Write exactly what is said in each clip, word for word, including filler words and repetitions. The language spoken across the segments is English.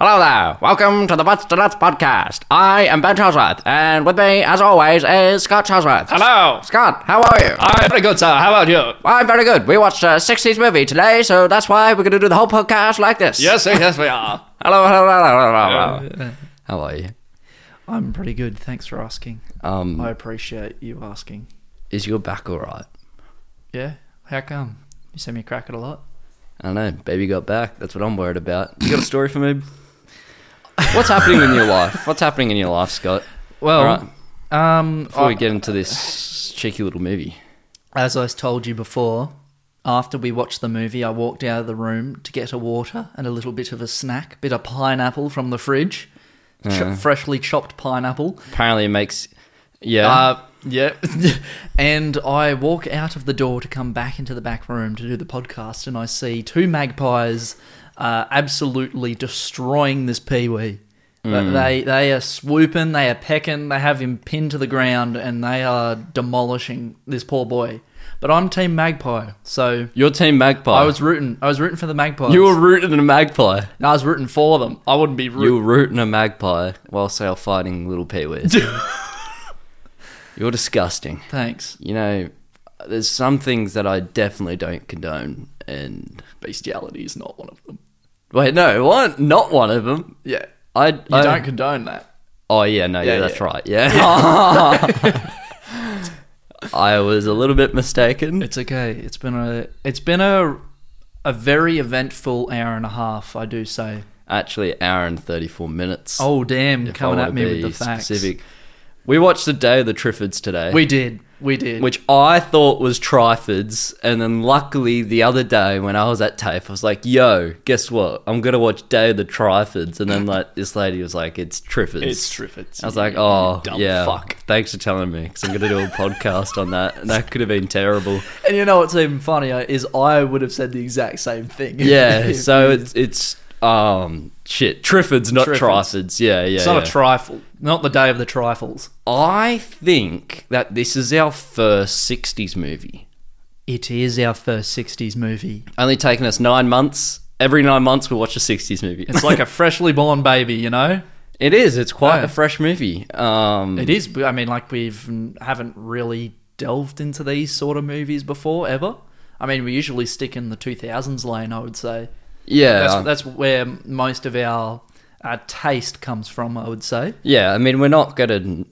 Hello there. Welcome to the Butts to Nuts podcast. I am Ben Chosworth, and with me, as always, is Scott Chosworth. Hello. Scott, how are you? I'm very good, sir. How about you? I'm very good. We watched a sixties movie today, so that's why we're going to do the whole podcast like this. Yes, yes, we are. Hello, hello, hello, hello, hello. How are you? I'm pretty good. Thanks for asking. Um, I appreciate you asking. Is your back alright? Yeah? How come? You see me crack it a lot? I don't know. Baby got back. That's what I'm worried about. You got a story for me? What's happening in your life? What's happening in your life, Scott? Well, All right. um, Before we I- get into this cheeky little movie. as I told you before, after we watched the movie, I walked out of the room to get a water and a little bit of a snack, bit of pineapple from the fridge, Ch- Uh. freshly chopped pineapple. Apparently it makes... Yeah. Uh, yeah. And I walk out of the door to come back into the back room to do the podcast, and I see two magpies uh, absolutely destroying this peewee. But Mm. They they are swooping, they are pecking, they have him pinned to the ground, and they are demolishing this poor boy. But I'm Team Magpie, so Your team Magpie. I was rooting. I was rooting for the Magpies. You were rooting a magpie. No, I was rooting for them. I wouldn't be You rooting. were rooting a magpie whilst they were fighting little peewees. You're disgusting. Thanks. You know, there's some things that I definitely don't condone, and... Bestiality is not one of them. Wait, no, what? Not one of them. Yeah. I, You I don't condone that. Oh, yeah, no, yeah, Yeah, that's yeah. right, yeah. I was a little bit mistaken. It's okay. It's been a it's been a a very eventful hour and a half, I do say. Actually, hour and thirty-four minutes. Oh damn, if I coming wanna at me with be the facts. specific. We watched The Day of the Triffids today. We did. We did. Which I thought was Trifords, and then luckily the other day when I was at TAFE, I was like, yo, guess what? I'm going to watch Day of the Trifords, and then like this lady was like, it's Triffids. It's Triffids. I was like, oh, dumb yeah, fuck. thanks for telling me, because I'm going to do a podcast on that, and that could have been terrible. And you know what's even funnier is I would have said the exact same thing. Yeah, If so you- it's, it's um, shit, Triffids, not Triffids. Trifords. Yeah, yeah, it's not yeah. a trifle. Not the day of the trifles. I think that this is our first sixties movie. It is our first sixties movie. Only taken us nine months. Every nine months we watch a sixties movie. It's like a freshly born baby, you know? It is. It's quite Yeah. a fresh movie. Um, It is. I mean, like we've haven't really delved into these sort of movies before, ever. I mean, we usually stick in the two thousands lane, I would say. Yeah. That's, that's where most of our, our taste comes from, I would say. yeah. I mean, we're not going to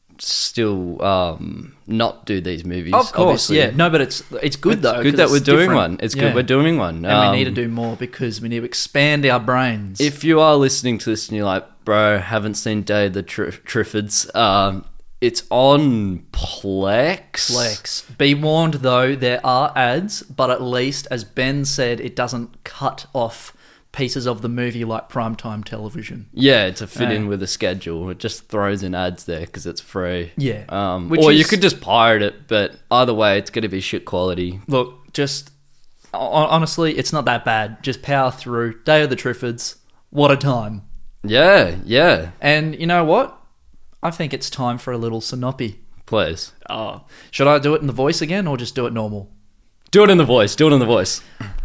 still um, not do these movies. Of course, obviously. yeah. No, but it's it's good It's though. good 'cause that we're it's doing different. one. It's Yeah. good we're doing one. And we need to Um, do more because we need to expand our brains. If you are listening to this and you're like, bro, haven't seen Day of the Tri- Triffids, um, it's on Plex. Flex. Be warned though, there are ads, but at least, as Ben said, it doesn't cut off pieces of the movie like primetime television. Yeah, to fit Yeah. in with the schedule. It just throws in ads there because it's free. Yeah. Um, Which or you is- could just pirate it, but either way, it's going to be shit quality. Look, just hon- honestly, it's not that bad. Just power through. Day of the Triffids. What a time. Yeah, yeah. And you know what? I think it's time for a little synopy. Please. Oh, should I do it in the voice again or just do it normal? Do it in the voice. Do it in the voice.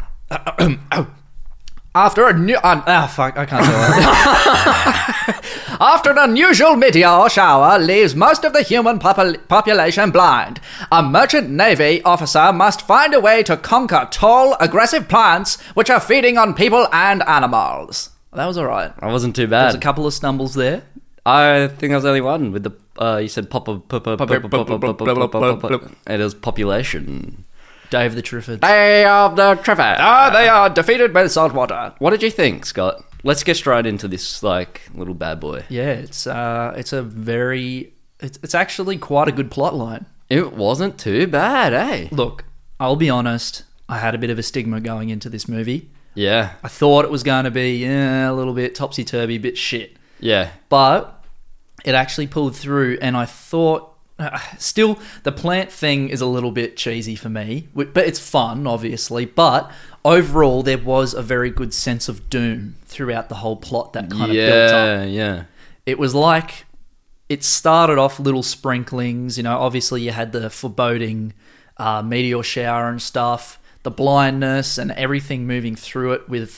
After a new... Uh, ah, fuck, I can't do it. After an unusual meteor shower leaves most of the human popul- population blind, a merchant navy officer must find a way to conquer tall, aggressive plants which are feeding on people and animals. That was alright. I wasn't too There's a bad. couple of stumbles there. I think I was the only one with the. Uh, you said pop, pop, pop, pop, pop, pop, pop, pop, pop, pop, pop. It is population. Day of the Triffids. Day of the Triffids. Ah, they are defeated with salt water. What did you think, Scott? Let's get straight into this like little bad boy. Yeah, it's uh, it's a very... It's, it's actually quite a good plot line. It wasn't too bad, eh? Look, I'll be honest. I had a bit of a stigma going into this movie. Yeah, I thought it was going to be yeah, a little bit topsy-turvy, bit shit. yeah. But it actually pulled through, and I thought... Uh, still, the plant thing is a little bit cheesy for me, wi- but it's fun, obviously. But overall, there was a very good sense of doom throughout the whole plot that kind of built up. Yeah, yeah. It was like... It started off little sprinklings, you know, obviously you had the foreboding uh, meteor shower and stuff, the blindness and everything moving through it with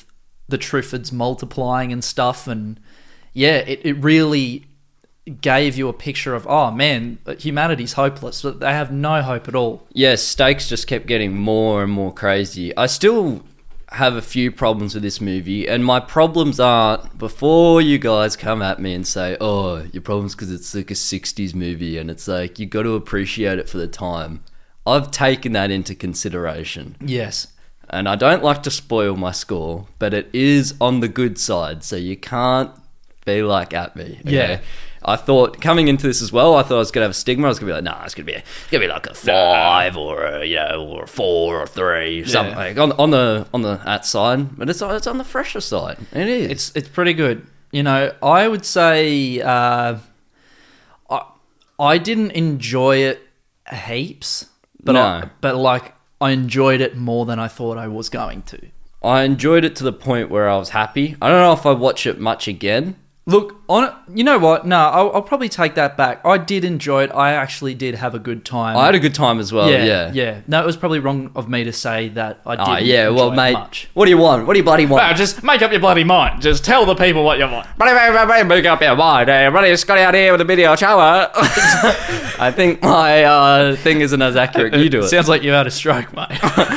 the Triffids multiplying and stuff, and yeah, it, it really gave you a picture of, oh man, humanity's hopeless, but they have no hope at all. Yeah, stakes just kept getting more and more crazy. I still have a few problems with this movie, and my problems aren't, before you guys come at me and say, oh, your problem's because it's like a sixties movie, and it's like, you got to appreciate it for the time. I've taken that into consideration. Yes. And I don't like to spoil my score, but it is on the good side, so you can't be like at me. Okay? Yeah. I thought coming into this as well, I thought I was gonna have a stigma. I was gonna be like, nah, it's gonna be a, it's gonna be like a five or a, you know, or a four or three, something Yeah. like on on the on the at side, but it's it's on the fresher side. It is. It's it's pretty good. You know, I would say uh, I I didn't enjoy it heaps, but No. I, but like I enjoyed it more than I thought I was going to. I enjoyed it to the point where I was happy. I don't know if I watch it much again. Look, on you know what? No, I'll, I'll probably take that back. I did enjoy it. I actually did have a good time. I had a good time as well. yeah, Yeah. yeah. No, it was probably wrong of me to say that I didn't. Oh yeah. enjoy Well, it mate, much. what do you want? What do you bloody want? Well, just make up your bloody mind. Just tell the people what you want. Make up your mind. Everybody, Scotty out here with a video shower. I think my uh, thing isn't as accurate. You do it. Sounds like you had a stroke, mate.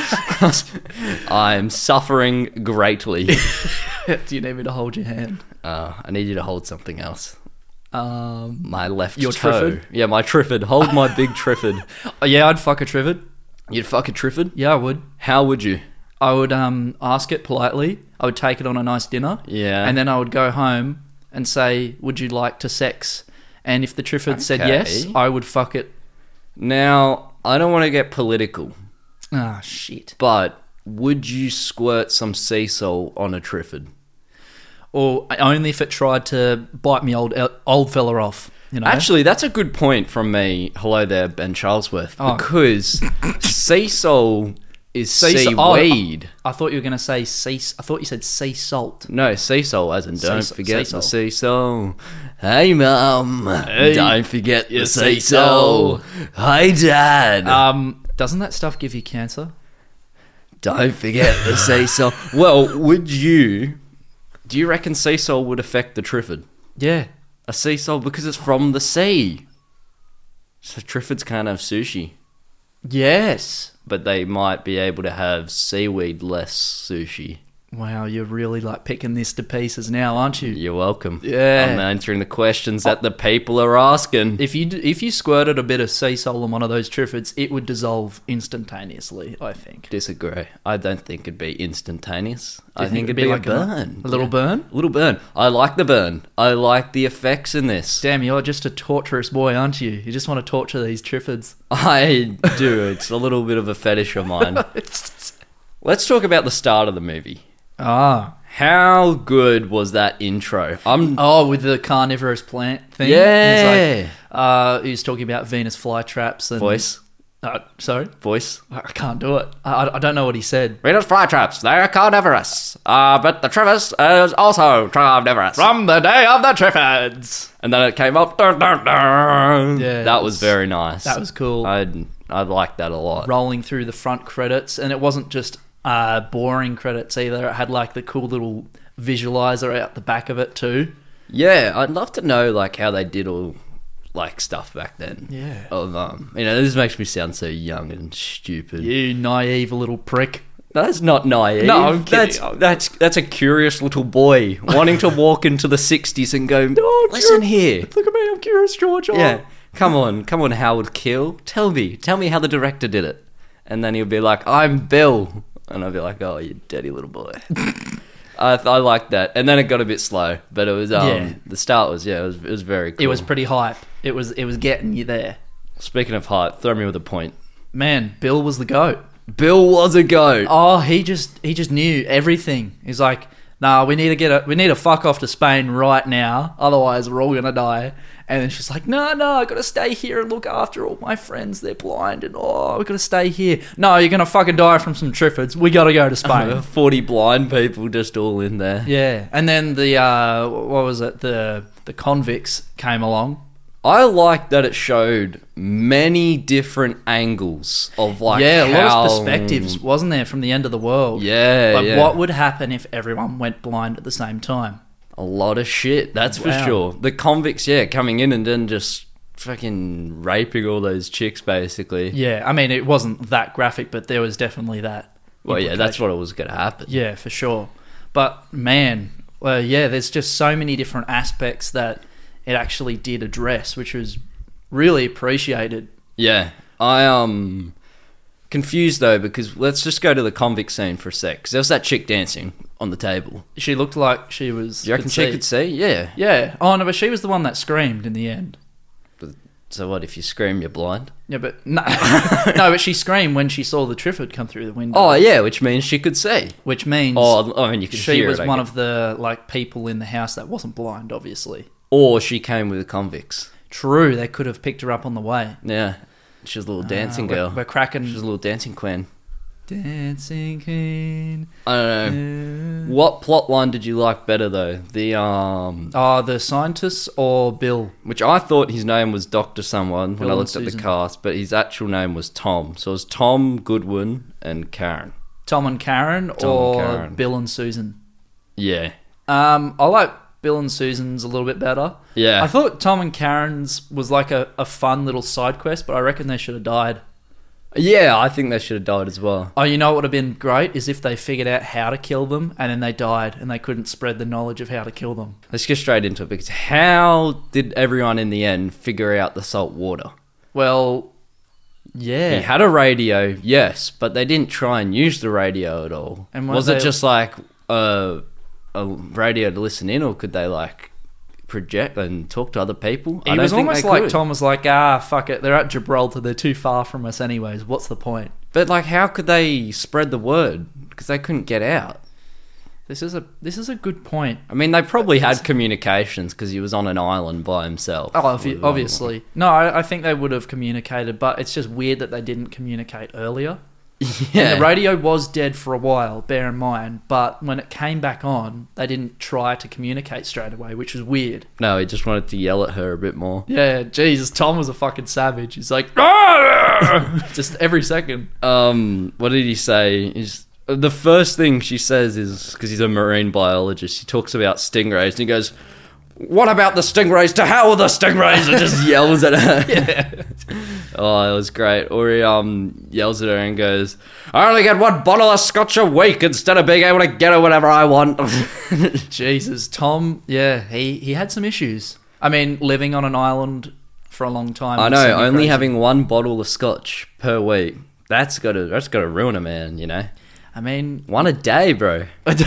I'm suffering greatly. Do you need me to hold your hand? Uh, I need you to hold something else. Um, My left Your toe. Triffid? Yeah, my Triffid. Hold my big Triffid. oh, yeah, I'd fuck a Triffid. You'd fuck a Triffid? Yeah, I would. How would you? I would um ask it politely. I would take it on a nice dinner. Yeah. And then I would go home and say, "Would you like to sex?" And if the Triffid said Okay. yes, I would fuck it. Now, I don't want to get political, Ah, shit. but would you squirt some sea salt on a Triffid? Or only if it tried to bite me old old fella off. You know. Actually, that's a good point from me. Hello there, Ben Charlesworth. Oh. Because sea salt is Sea salt- oh, seaweed. I thought you were going to say sea. I thought you said sea salt. No, sea salt, as in Sea don't salt- forget sea the salt. sea salt. Hey, mum. Hey, don't forget the your sea sea salt. Hey, dad. Um, doesn't that stuff give you cancer? don't forget the sea salt. Well, would you... Do you reckon sea salt would affect the Triffid? Yeah. A sea salt because it's from the sea. So Triffids can't have sushi. Yes. But they might be able to have seaweed-less sushi. Wow, you're really like picking this to pieces now, aren't you? You're welcome. Yeah. I'm answering the questions that the people are asking. If you d- if you squirted a bit of sea salt on one of those Triffids, it would dissolve instantaneously. I think. Disagree. I don't think it'd be instantaneous. Do I you think it'd be, like a burn. A, little Yeah. burn. A little burn. I like the burn. I like the effects in this. Damn, you're just a torturous boy, aren't you? You just want to torture these Triffids. I do. It's a little bit of a fetish of mine. Let's talk about the start of the movie. Ah. How good was that intro? I'm Oh, with the carnivorous plant thing. Yeah. He's like, uh, he was talking about Venus flytraps and voice, Uh, sorry, voice. I can't do it. I, I don't know what he said. Venus flytraps. They're carnivorous. Uh, but the Triffid is also carnivorous. From the day of the Triffids. And then it came up. Dun, dun, dun. Yeah, that that was was- very nice. That was cool. I I liked that a lot. Rolling through the front credits, and it wasn't just uh, boring credits either. It had like the cool little visualizer out the back of it too. Yeah, I'd love to know like how they did all like stuff back then. Yeah. Of um, you know, this makes me sound so young and stupid. You naive little prick. That's not naive. No, I'm kidding. That's that's that's a curious little boy wanting to walk into the sixties and go, No, listen George- here. Look at me, I'm Curious George. Oh. Yeah, come on, come on, Howard Keel. Tell me, tell me how the director did it. And then he'll be like, I'm Bill. And I'll be like, oh, you dirty little boy. I I liked that. And then it got a bit slow, but it was um Yeah. the start was yeah, it was it was very cool. It was pretty hype. It was it was getting you there. Speaking of hype, throw me with a point. Man, Bill was the goat. Bill was a goat. Oh, he just he just knew everything. He's like, nah, we need to get a we need to fuck off to Spain right now, otherwise we're all gonna die. And then she's like, no, no, I gotta stay here and look after all my friends. They're blind, and oh, we gotta stay here. No, you're gonna fucking die from some Triffids. We gotta go to Spain. forty blind people just all in there. Yeah, and then the uh, what was it? The the convicts came along. I like that it showed many different angles of like yeah, a lot how- of perspectives, wasn't there, from the end of the world? Yeah, Like, yeah. what would happen if everyone went blind at the same time? A lot of shit, that's for Wow. sure. The convicts, yeah, coming in and then just fucking raping all those chicks, basically. Yeah, I mean, it wasn't that graphic, but there was definitely that. Well, yeah, that's implication. what it was going to happen. Yeah, for sure. But man, well, yeah, there's just so many different aspects that it actually did address, which was really appreciated. Yeah, I um confused though because let's just go to the convict scene for a sec. Because there was that chick dancing on the table. She looked like she was. Do you reckon she could see? Yeah. Yeah. Oh no, but she was the one that screamed in the end. So what if you scream, you're blind? Yeah, but no, no, but she screamed when she saw the Triffid come through the window. Oh yeah, which means she could see. Which means Oh, I mean you could she hear was it, I one guess. of the like people in the house that wasn't blind, obviously. Or she came with the convicts. True, they could have picked her up on the way. Yeah, she was a little dancing Uh, we're- girl. We're, cracking. She was a little dancing queen. Dancing queen. I don't know. What plot line did you like better though? The um, Oh, the scientists or Bill? which I thought his name was Doctor Someone when Bill I and looked at the Susan. cast, but his actual name was Tom. So it was Tom Goodwin and Karen. Tom and Karen Tom or and Karen. Bill and Susan? Yeah, Um, I like Bill and Susan's a little bit better. yeah. I thought Tom and Karen's was like a, a fun little side quest, but I reckon they should have died. Yeah, I think they should have died as well. Oh, you know what would have been great is if they figured out how to kill them and then they died and they couldn't spread the knowledge of how to kill them. Let's get straight into it because how did everyone in the end figure out the salt water? Well, yeah. He had a radio, yes, but they didn't try and use the radio at all. And what was they- it just like a, a radio to listen in, or could they like project and talk to other people? It was almost like Tom was like, ah, fuck it. They're at Gibraltar. They're too far from us anyways. What's the point? But like, how could they spread the word? Because they couldn't get out. This is a this is a good point. I mean, they probably had communications because he was on an island by himself. Oh, obvi- obviously. No, I, I think they would have communicated, but it's just weird that they didn't communicate earlier. Yeah. And the radio was dead for a while, bear in mind, but when it came back on, they didn't try to communicate straight away, which was weird. No, he just wanted to yell at her a bit more. Yeah, Jesus, Tom was a fucking savage. He's like, "Ah!" just every second. Um, what did he say? He's, the first thing she says is, because he's a marine biologist, he talks about stingrays and he goes, "What about the stingrays? To hell with the stingrays!" and just yells at her. Yeah. Oh, it was great. Or he um yells at her and goes, "I only get one bottle of scotch a week instead of being able to get her whatever I want." Jesus, Tom, yeah, he, he had some issues. I mean, living on an island for a long time. I would know, send you only crazy. having one bottle of scotch per week. That's gotta that's gotta ruin a man, you know. I mean, One a day, bro.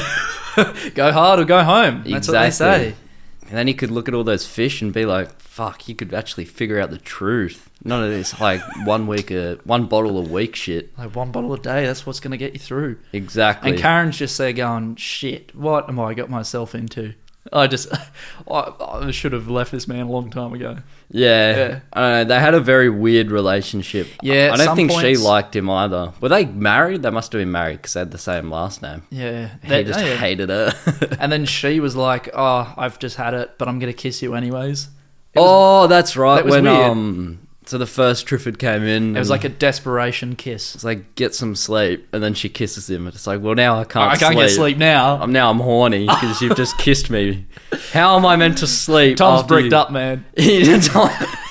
go hard or go home. That's what they Exactly. say. And then he could look at all those fish and be like, "Fuck, you could actually figure out the truth." None of this like one week, a one bottle a week shit. Like one bottle a day, that's what's going to get you through. Exactly. And Karen's just there going, shit, what am I got myself into? I just, I, I should have left this man a long time ago. yeah, Yeah. I don't know, they had a very weird relationship. Yeah, I at don't some think she points- liked him either. Were they married? They must have been married because they had the same last name. Yeah. He That- just yeah. hated her. And then she was like, oh, I've just had it, but I'm going to kiss you anyways. It was, oh, that's right. that was when weird. um, so the first Triffid came in. it was and like a desperation kiss. it's like get some sleep, and then she kisses him. It's like, well, now I can't. I can't sleep. get sleep now. I'm now I'm horny because you've just kissed me. How am I meant to sleep? Tom's after bricked you- up, man. Tom,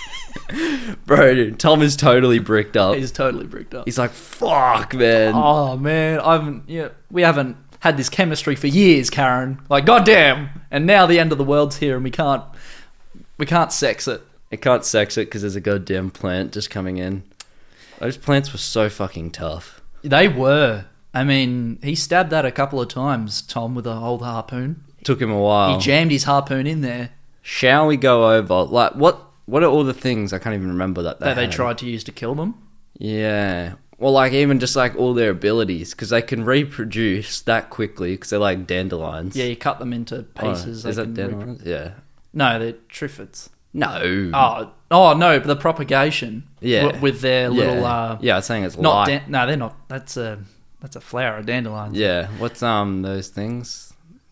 bro, dude, Tom is totally bricked up. He's totally bricked up. He's like, fuck, man. Oh, man, I haven't, yeah, we haven't had this chemistry for years, Karen. Like, goddamn. And now the end of the world's here and we can't, we can't sex it. I can't sex it because there's a goddamn plant just coming in. Those plants were so fucking tough. They were. I mean, he stabbed that a couple of times, Tom, with a old harpoon. Took him a while. He jammed his harpoon in there Shall we go over like what? What are all the things I can't even remember that they that they had? tried to use to kill them. Yeah. Well, like even just like all their abilities because they can reproduce that quickly because they're like dandelions. Yeah, you cut them into Oh, pieces. is they that can dandelions? Yeah. No, they're triffids. No. Oh, oh no, but the propagation. Yeah. w- with their yeah. little. Uh, yeah, I was saying it's Not light. dan- no, they're not. That's a that's a flower, a dandelion. Yeah. What's um those things?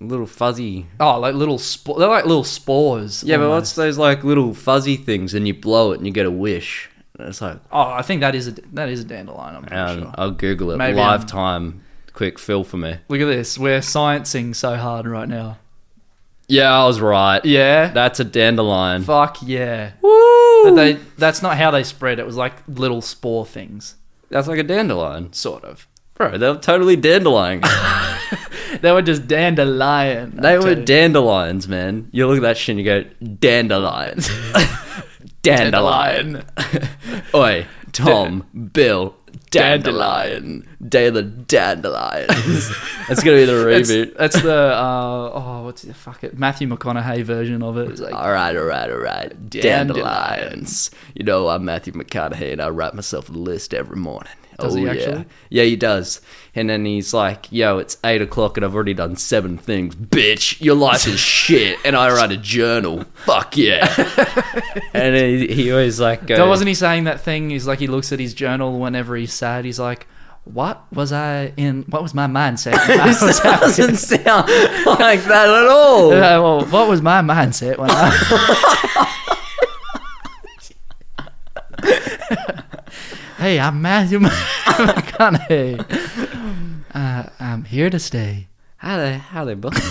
little fuzzy. Oh, like little spore. They're like little spores. Yeah, but what's almost. those like little fuzzy things, and you blow it and you get a wish? And it's like, Oh, I think that is a that is a dandelion. I'm pretty um, sure. I'll Google it. Maybe Lifetime, quick fill for me. Look at this. We're sciencing so hard right now. Yeah, I was right. Yeah. That's a dandelion. Fuck yeah. Woo! But they that's not how they spread. It was like little spore things, That's like a dandelion. sort of. Bro, they were totally dandelion. They were just dandelion. They I were tell you. dandelions, man. You look at that shit and you go, dandelions. Dandelion. Oi, Tom, Bill, dandelion. Day of the dandelions. That's going to be the It's- reboot. That's the uh, oh, what's it? Fuck it, Matthew McConaughey version of it. It's like, All right, all right, all right. Dandelions. You know, I'm Matthew McConaughey and I write myself a list every morning. Does oh, he yeah. actually? Yeah, he does. And then he's like, yo, it's eight o'clock and I've already done seven things. Bitch, your life is shit. And I write a journal. Fuck yeah. And he, he always like goes, So wasn't he saying that thing? He's like, he looks at his journal whenever he's sad. He's like, what was I in? What was my mindset? when I was It happy?" doesn't sound like that at all. Uh, well, what was my mindset when I? Hey, I'm Matthew McConaughey. Uh, I'm here to stay. How they, how they both?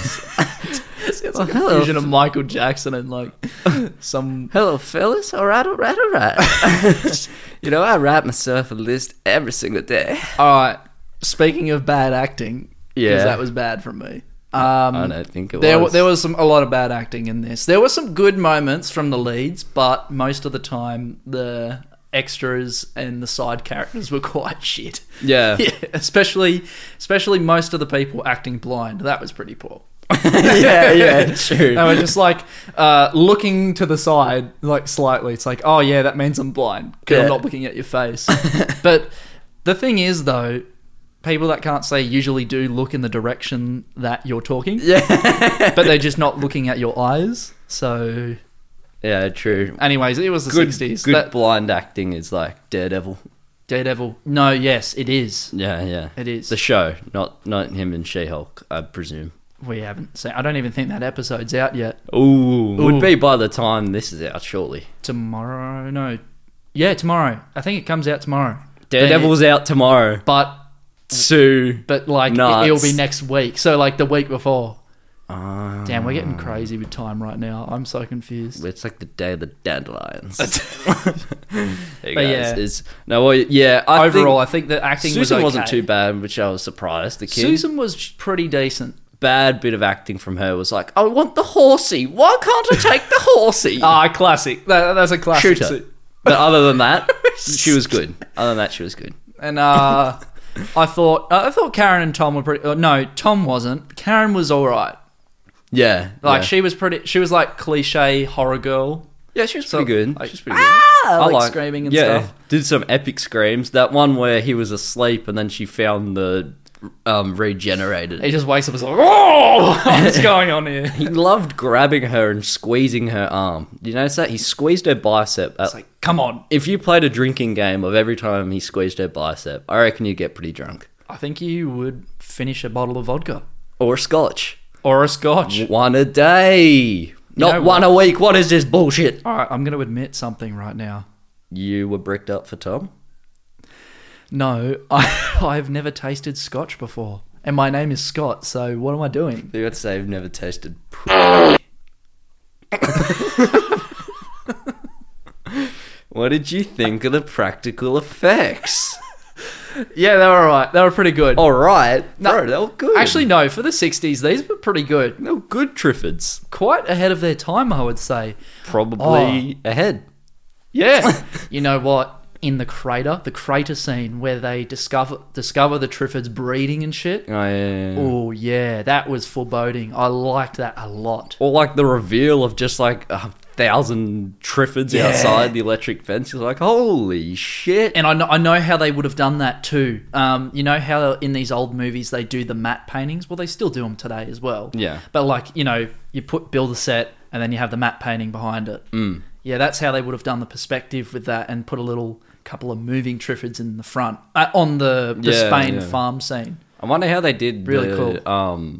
It's Well, like a hello. fusion of Michael Jackson and like some. Hello, fellas. All right, all right, all right. You know, I write myself a list every single day. All right. Speaking of bad acting, because Yeah. that was bad from me. Um, I don't think it there, was. there was some a lot of bad acting in this. There were some good moments from the leads, but most of the time the extras and the side characters were quite shit. Yeah. Yeah, especially especially most of the people acting blind. That was pretty poor. yeah, yeah, true. They were just like uh, looking to the side, like slightly. It's like, oh yeah, that means I'm blind because Yeah. I'm not looking at your face. But the thing is, though, people that can't say usually do look in the direction that you're talking, Yeah. but they're just not looking at your eyes. So, Yeah, true. anyways, it was the Good, sixties. good That blind acting is like Daredevil. Daredevil. No, yes, it is. Yeah, yeah. It is. The show, not not him and She-Hulk, I presume. We haven't seen. I don't even think that episode's out yet. Ooh, Ooh. would be by the time this is out, surely. Tomorrow? No. Yeah, tomorrow. I think it comes out tomorrow. Daredevil's out tomorrow. But Sue. but like it, Nuts. it'll be next week. So like the week before. Ah. Damn, we're getting crazy with time right now. I'm so confused. It's like the day of the dandelions. there you But go. yeah. It's, no, well, yeah. I Overall, I think think the acting Susan was okay. wasn't too bad, which I was surprised. The kid, Susan was pretty decent. bad bit of acting from her was like, I want the horsey. Why can't I take the horsey? Ah, classic. That, that's a classic. Shoot her. But other than that, she was good. Other than that, she was good. And uh, I thought I thought Karen and Tom were pretty. Uh, no, Tom wasn't. Karen was all right. Yeah. Like yeah. she was pretty. She was like cliche horror girl. Yeah, she was So, pretty good. like, she was pretty good. Ah, like screaming and yeah, stuff. Did some epic screams. That one where he was asleep and then she found the um, regenerated. He just wakes up and is like, "Oh, what's going on here?" He loved grabbing her and squeezing her arm. Did you notice that? He squeezed her bicep. It's like, come on. If you played a drinking game of every time he squeezed her bicep, I reckon you'd get pretty drunk. I think you would finish a bottle of vodka Or scotch. or a scotch. One a day. Not know one what? a week. What is this bullshit? All right, I'm going to admit something right now. You were bricked up for Tom? No, I, I've never tasted scotch before. And my name is Scott, so what am I doing? You would say you've never tasted pussy. What did you think of the practical effects? Yeah, they were alright. They were pretty good. All right. No, Bro, they were good. Actually, no, for the sixties, these were pretty good. they were good Triffids. Quite ahead of their time, I would say. Probably ahead. Yeah. You know what? In the crater, the crater scene where they discover discover the Triffids breeding and shit. Oh, yeah, yeah, yeah. Oh, yeah, that was foreboding. I liked that a lot. Or like the reveal of just like a thousand Triffids Yeah. outside the electric fence. You're like, holy shit. And I know, I know how they would have done that too. Um, you know how in these old movies they do the matte paintings? Well, they still do them today as well. Yeah. But like, you know, you put build a set and then you have the matte painting behind it. Mm. Yeah, that's how they would have done the perspective with that and put a little couple of moving Triffids in the front uh, on the, the Yeah, Spain yeah. farm scene. I wonder how they did Really the, cool. um,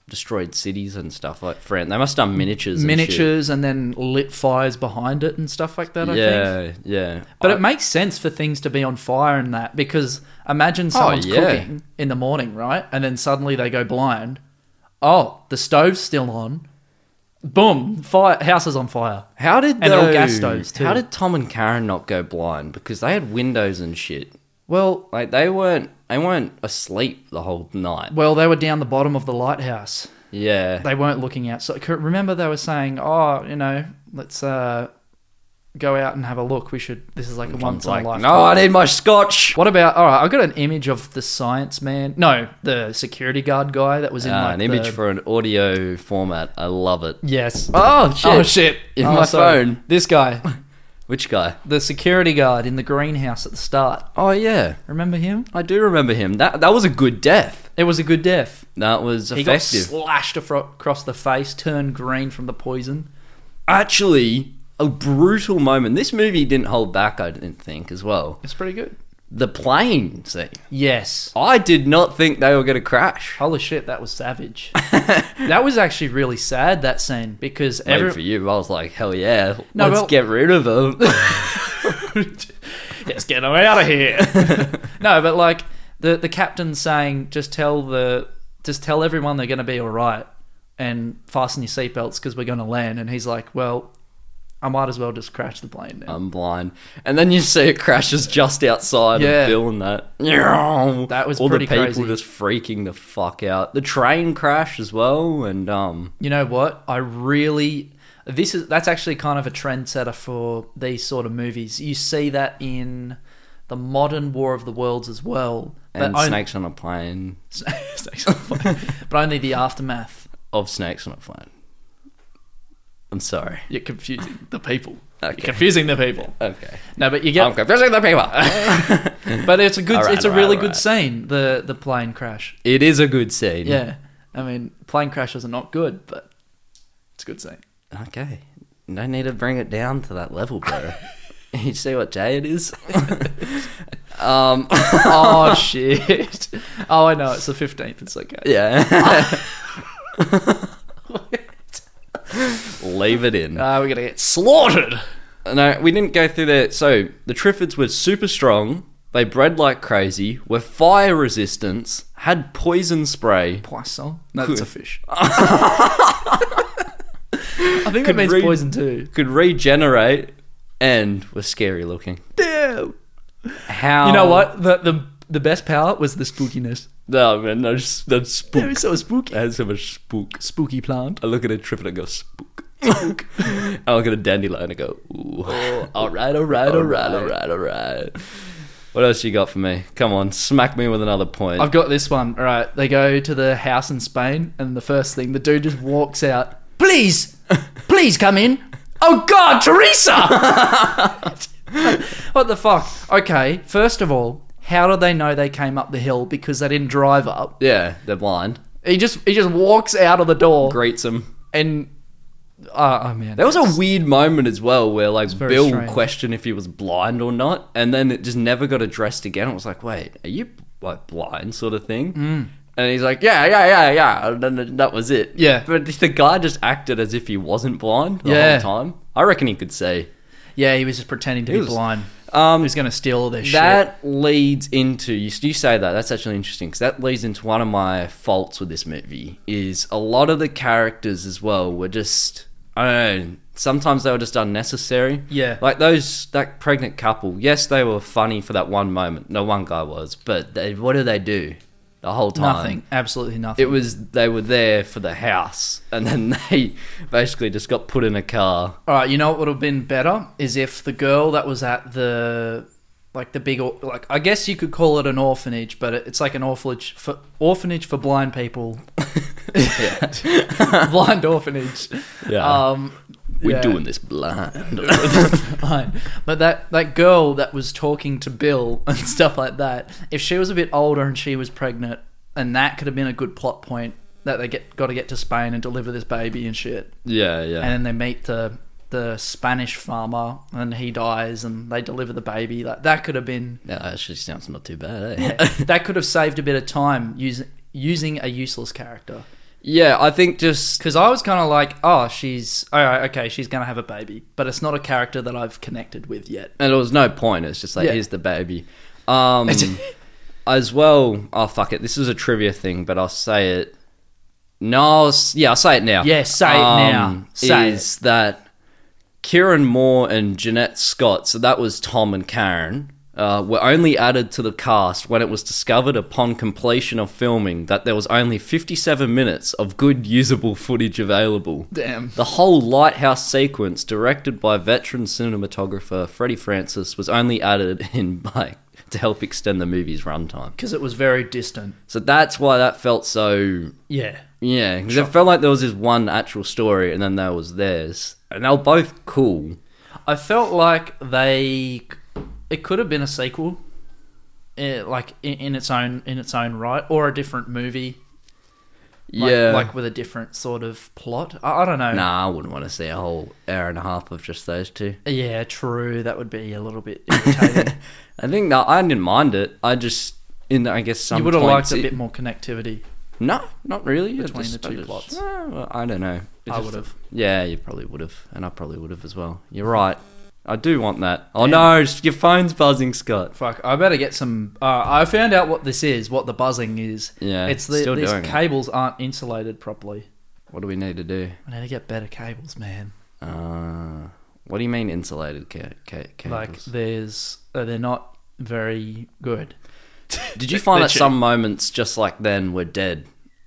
destroyed cities and stuff like France. They must have done miniatures. Miniatures and, and then lit fires behind it and stuff like that, I yeah, think. Yeah, yeah. But I- it makes sense for things to be on fire and that, because imagine someone's yeah. cooking in the morning, right? And then suddenly they go blind. Oh, the stove's still on. Boom, fire, house is on fire. How did And they're all though- gas stoves, too. How did Tom and Karen not go blind? Because they had windows and shit. Well, Like they weren't they weren't asleep the whole night. well, they were down the bottom of the lighthouse. Yeah. They weren't looking out. So remember, they were saying, "Oh, you know, let's uh, go out and have a look. We should. This is like a once Tom's in like, a lifetime." no, I need my scotch. What about? All right, I got an image of the science man. No, the security guard guy that was in Ah, like an image the- for an audio format. I love it. Yes. Oh shit! Oh shit! In Oh, my sorry. phone. This guy, Which guy? the security guard in the greenhouse at the start. Oh yeah, Remember him? I do remember him. That that was a good death. It was a good death. That was He got effective. slashed afro- across the face, turned green from the poison. Actually, a brutal moment. This movie didn't hold back. I didn't think as well. It's pretty good. The plane scene. Yes. I did not think they were going to crash. Holy shit, that was savage. That was actually really sad, that scene, because Wait every for you. I was like, hell yeah, No, let's well- get rid of them. Let's get them out of here. no, but like the the captain's saying, just tell the just tell everyone they're going to be all right and fasten your seatbelts because we're going to land. And he's like, well, I might as well just crash the plane now. I'm blind. And then you see it crashes just outside Yeah. of Bill and that. That was All pretty the people crazy. just freaking the fuck out. The train crash as well, and um, You know what? I really this is that's actually kind of a trendsetter for these sort of movies. You see that in the modern War of the Worlds as well, and on- Snakes on a Plane Snakes on Fire. But only the aftermath. of Snakes on a Plane. I'm sorry. You're confusing the people. Okay. You're confusing the people. Okay. No, but you get I'm confusing the people. But it's a good, Alright, it's a alright, really alright. good scene. The the plane crash. It is a good scene. Yeah, I mean, plane crashes are not good, but it's a good scene. Okay. No need to bring it down to that level, bro. You see what day it is? um, Oh shit! Oh, I know. It's the fifteenth. It's okay. yeah. Leave it in. Uh, we're gonna get Slaughtered. No, we didn't go through that. So the Triffids were super strong. They bred like crazy. Were fire resistance. Had poison spray. poisson. No, that's a Could- fish. I think that Could means read- poison too. Could regenerate, and were scary looking. Damn. How? You know what? The the the best power was the spookiness. No man, no, s- that's spook. It was so spooky. That's so much spook. Spooky plant. I look at a Triffid and I go spook. Spook. I look at a dandelion and I go, ooh. All right, all right, all right, all right, all right. What else you got for me? Come on, smack me with another point. I've got this one. All right, they go to the house in Spain, and the first thing, the dude just walks out. Please, please come in. Oh God, Teresa! What the fuck? Okay, first of all, how do they know they came up the hill? Because they didn't drive up. Yeah, they're blind. He just he just walks out of the door Greets him. and oh, oh man, There was a weird moment as well where like very Bill strange. questioned if he was blind or not, and then it just never got addressed again. It was like, wait, are you like blind, sort of thing? Mm. And he's like, yeah, yeah, yeah, yeah. And then that was it. Yeah. But the guy just acted as if he wasn't blind the Yeah. whole time. I reckon he could see. yeah, he was just pretending to He be was- blind. Um, He was going to steal all their shit. That leads into you, you say that that's actually interesting because that leads into one of my faults with this movie is a lot of the characters as well were just I don't know, sometimes they were just unnecessary. Yeah. Like those that pregnant couple, yes they were funny for that one moment. No, one guy was, but they, what did they do the whole time? Nothing, absolutely nothing. It was they were there for the house and then they basically just got put in a car. All right, you know what would have been better is if the girl that was at the like the big or- like I guess you could call it an orphanage, but it- it's like an orphanage for orphanage for blind people. Blind orphanage. Yeah. Um, We're yeah. doing this blind. Fine. But that, that girl that was talking to Bill and stuff like that, if she was a bit older and she was pregnant, and that could have been a good plot point that they get got to get to Spain and deliver this baby and shit. yeah, yeah. And then they meet the the Spanish farmer and he dies and they deliver the baby. Like that could have been Yeah, that actually sounds not too bad, eh? that could have saved a bit of time using using a useless character. Yeah, I think just Because I was kind of like, oh, she's all right, okay, she's gonna have a baby, but it's not a character that I've connected with yet. and there was no point. It's just like Yeah. here's the baby. Um, as well. Oh fuck it. This is a trivia thing, but I'll say it. No, I'll, s- yeah, I'll say it now. Yeah, say it now. Say is that Kieran Moore and Jeanette Scott? So that was Tom and Karen. Uh, were only added to the cast when it was discovered upon completion of filming that there was only fifty-seven minutes of good usable footage available. Damn. The whole lighthouse sequence, directed by veteran cinematographer Freddie Francis, was only added in by to help extend the movie's runtime. Because it was very distant. So that's why that felt so... Yeah. Yeah, because it felt like there was this one actual story and then there was theirs. And they were both cool. I felt like they... It could have been a sequel, eh, like in, in its own in its own right, or a different movie. Like, Yeah. like with a different sort of plot. I, I don't know. Nah, I wouldn't want to see a whole hour and a half of just those two. Yeah, true. That would be a little bit irritating. I think that I didn't mind it. I just, in I guess some You would have liked points a it- bit more connectivity. No, not really. I Between just- the I two just- plots. eh, well, I don't know. It I just- would have. Yeah, you probably would have, and I probably would have as well. You're right. I do want that. Oh Damn. no, your phone's buzzing, Scott. Fuck, I better get some... Uh, I found out what this is, what the buzzing is. Yeah, It's the, still these doing it. cables aren't insulated properly. What do we need to do? I need to get better cables, man. Uh, what do you mean insulated ca- ca- cables? Like, there's... Uh, they're not very good. Did you find they're that some moments just like then were dead?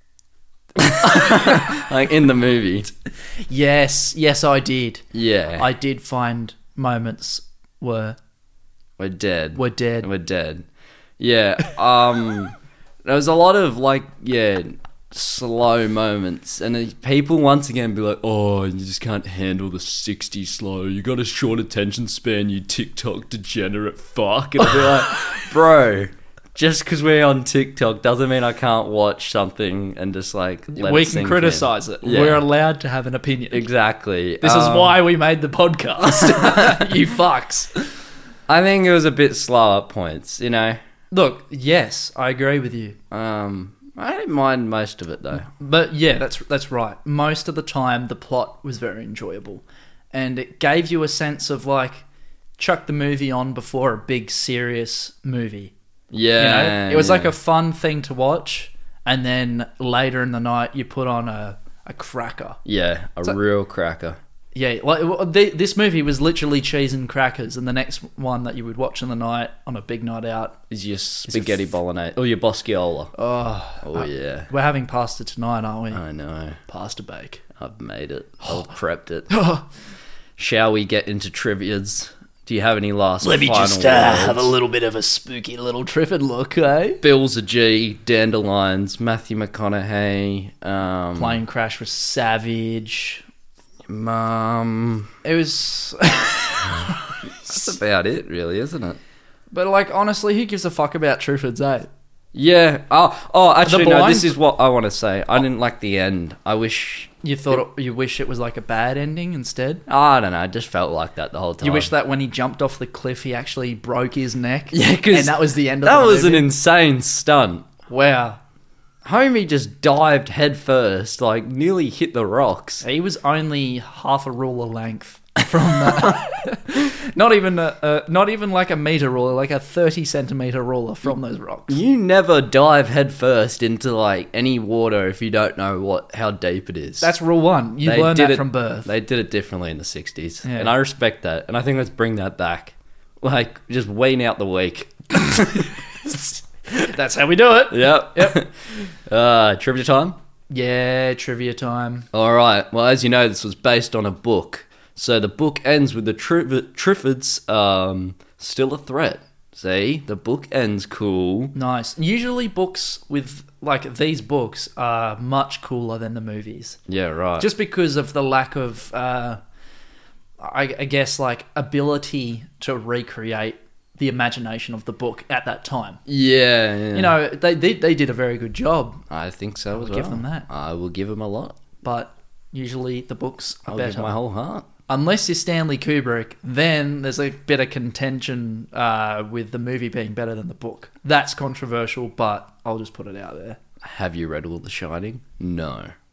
Like in the movie. Yes, yes, I did. Yeah. I did find moments were we're dead. were dead. We're dead. Yeah. Um there was a lot of like yeah, slow moments and then people once again be like, "Oh, you just can't handle the sixty slow. You got a short attention span, you TikTok degenerate fuck." And I'll be like, "Bro, just because we're on TikTok doesn't mean I can't watch something and just like let We it can sink criticize in." it. Yeah. We're allowed to have an opinion. Exactly. This is Um, why we made the podcast. You fucks. I think it was a bit slow at points, you know. Look, yes, I agree with you. Um, I didn't mind most of it though. But yeah, that's that's right. Most of the time, the plot was very enjoyable, and it gave you a sense of like, chuck the movie on before a big serious movie. Yeah, You know, it was yeah. like a fun thing to watch, and then later in the night, you put on a a cracker. yeah, a So- real cracker. Yeah, like well, the, this movie was literally cheese and crackers, and the next one that you would watch in the night on a big night out. Is your spaghetti bolognese or your bosciola? Oh, Oh uh, yeah, we're having pasta tonight, aren't we? I know. Pasta bake. I've made it. I've prepped it. Shall we get into trivias? Do you have any last? Let me final just uh, have a words? little bit of a spooky little Triffid look, eh? Bill's a G, Dandelions, Matthew McConaughey, um, Plane crash was savage. Mum. It was, That's about it, really, isn't it? but like honestly, who gives a fuck about Triffids, eh? Yeah. Oh, oh. Actually, no. blind- This is what I want to say. I didn't like the end. I wish. You thought it, you wish it was like a bad ending instead. I don't know. I just felt like that the whole time. You wish that when he jumped off the cliff, he actually broke his neck. Yeah, 'cause and that was the end of that the was movie. an insane stunt. Wow. Homie just dived head first, like nearly hit the rocks. He was only half a ruler length from that. not even a, a, not even like a meter ruler, like a thirty centimeter ruler from those rocks. You never dive head first into like any water if you don't know what how deep it is. That's rule one. You They learn did that it- from birth. They did it differently in the sixties, Yeah. and I respect that. And I think let's bring that back. Like just wean out the weak. That's how we do it. Yep. Yep. uh, trivia time. Yeah, trivia time. All right. Well, as you know, this was based on a book. So the book ends with the Triff- Triffids um, still a threat. See, the book ends cool. Nice. Usually books with like these books are much cooler than the movies. Yeah, right. Just because of the lack of uh I, I guess like ability to recreate the imagination of the book at that time. yeah, yeah. You know, they, they they did a very good job, I think so I'll as give well. them that. I will give them a lot. but usually the books are I'll better. give my whole heart. Unless you're Stanley Kubrick, then there's a bit of contention uh, with the movie being better than the book. That's controversial, but I'll just put it out there. Have you read all The Shining? No.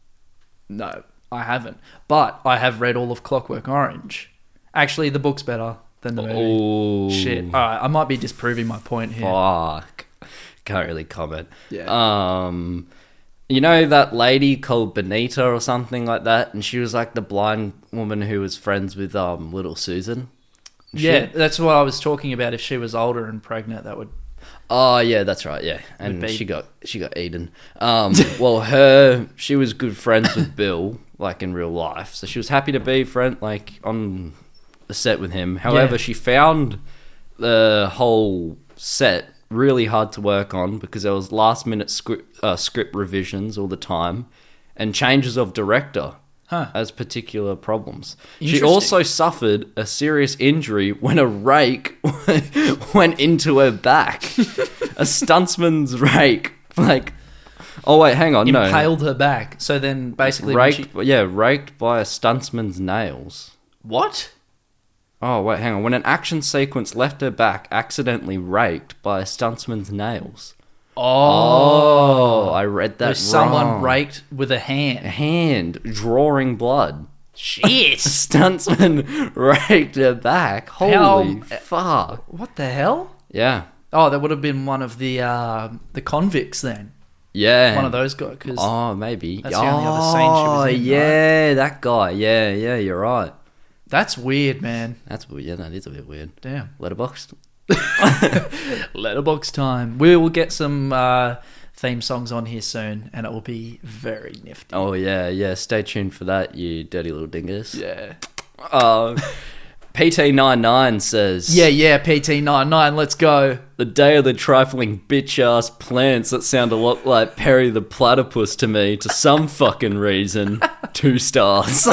No, I haven't. But I have read all of Clockwork Orange. Actually, the book's better than the movie. Oh Shit. All right, I might be disproving my point here. Fuck. Can't really comment. Yeah. Um, you know that lady called Benita or something like that, and she was like the blind woman who was friends with um little Susan. Yeah, Shit. that's what I was talking about. If she was older and pregnant, that would... Oh yeah, that's right. Yeah, and Would be- she got she got eaten. Um, well, her she was good friends with Bill, like in real life, so she was happy to be friend like on the set with him. However, Yeah. she found the whole set really hard to work on because there was last minute script uh, script revisions all the time and changes of director. Huh. As particular problems. She Interesting. also suffered a serious injury when a rake went into her back. A stuntsman's rake. Like, oh wait, hang on, no. Impaled her back. So then basically... when Raked, she- yeah, raked by a stuntsman's nails. What? Oh wait, hang on. When an action sequence left her back accidentally raked by a stuntsman's nails. Oh, I read that wrong. There's someone raked with a A hand. hand drawing blood. Shit. Stuntsman raked her back. Holy How- fuck. What the hell? Yeah. Oh, that would have been one of the uh, the convicts then. Yeah. One of those guys. Cause Oh, maybe. That's the only other scene she was Oh, in, yeah, that guy. Yeah, yeah, you're right. That's weird, man. That's weird. Yeah, that is a bit weird. Damn. Letterboxd. Letterbox time. We will get some uh, theme songs on here soon, and it will be very nifty. Oh, yeah, yeah. Stay tuned for that, you dirty little dingus. Yeah. Uh, P T ninety-nine says... Yeah, yeah, P T ninety-nine, let's go. The day of the trifling bitch-ass plants that sound a lot like Perry the Platypus to me, to some fucking reason. Two stars.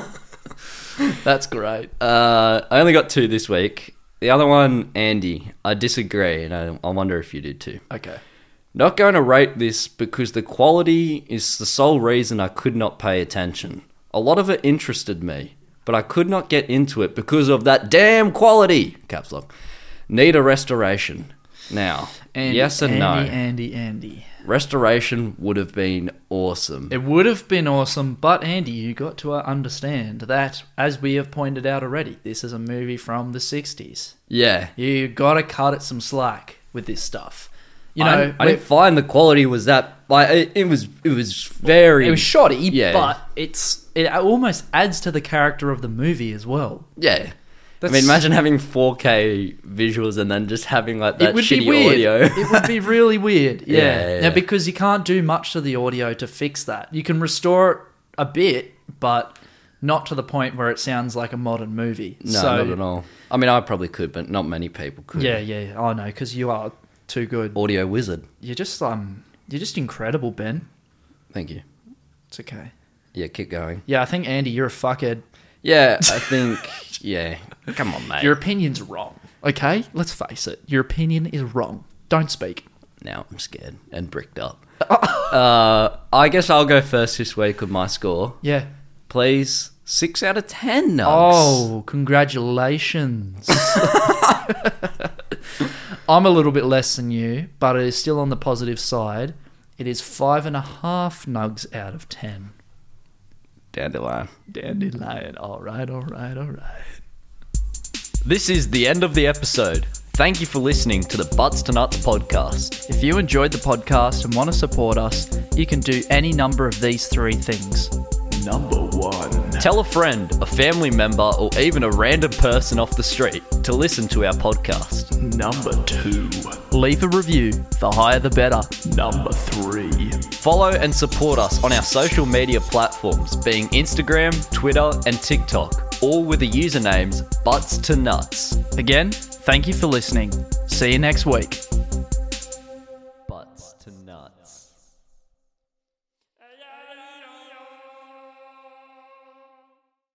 That's great. Uh, I only got two this week. The other one, Andy, I disagree, and I, I wonder if you did too. Okay. Not going to rate this because the quality is the sole reason I could not pay attention. A lot of it interested me, but I could not get into it because of that damn quality. Caps lock. Need a restoration. Now, Andy, yes and no. Andy, Andy, Andy. Restoration would have been awesome. It would have been awesome, but Andy, you got to uh, understand that, as we have pointed out already, this is a movie from the sixties. Yeah. You got to cut it some slack with this stuff. You I, know, I didn't find the quality was that like it, it was it was very it was shoddy, Yeah. but it's it almost adds to the character of the movie as well. yeah. I That's- mean, imagine having four K visuals and then just having like that it would shitty be weird. audio. It would be really weird. Yeah. Yeah, yeah. Now, because you can't do much to the audio to fix that. You can restore it a bit, but not to the point where it sounds like a modern movie. No, so, not at all. I mean, I probably could, but not many people could. Yeah, yeah. I know, because you are too good. Audio wizard. You're just um, you're just incredible, Ben. Thank you. It's okay. Yeah, keep going. Yeah, I think Andy, you're a fuckhead. Yeah, I think. Yeah, come on, mate. Your opinion's wrong. Okay, let's face it. Your opinion is wrong. Don't speak. Now I'm scared and bricked up. uh, I guess I'll go first this week with my score. Yeah. Please, six out of ten. Nugs. Oh, congratulations. I'm a little bit less than you, but it is still on the positive side. It is five and a half nugs out of ten. Dandelion. Dandelion. All right, all right, all right. This is the end of the episode. Thank you for listening to the Butts to Nuts podcast. If you enjoyed the podcast and want to support us, you can do any number of these three things. Number one. Tell a friend, a family member, or even a random person off the street to listen to our podcast. Number two. Leave a review. The higher the better. Number three. Follow and support us on our social media platforms, being Instagram, Twitter, and TikTok, all with the usernames Butts to Nuts. Again, thank you for listening. See you next week. Butts to Nuts.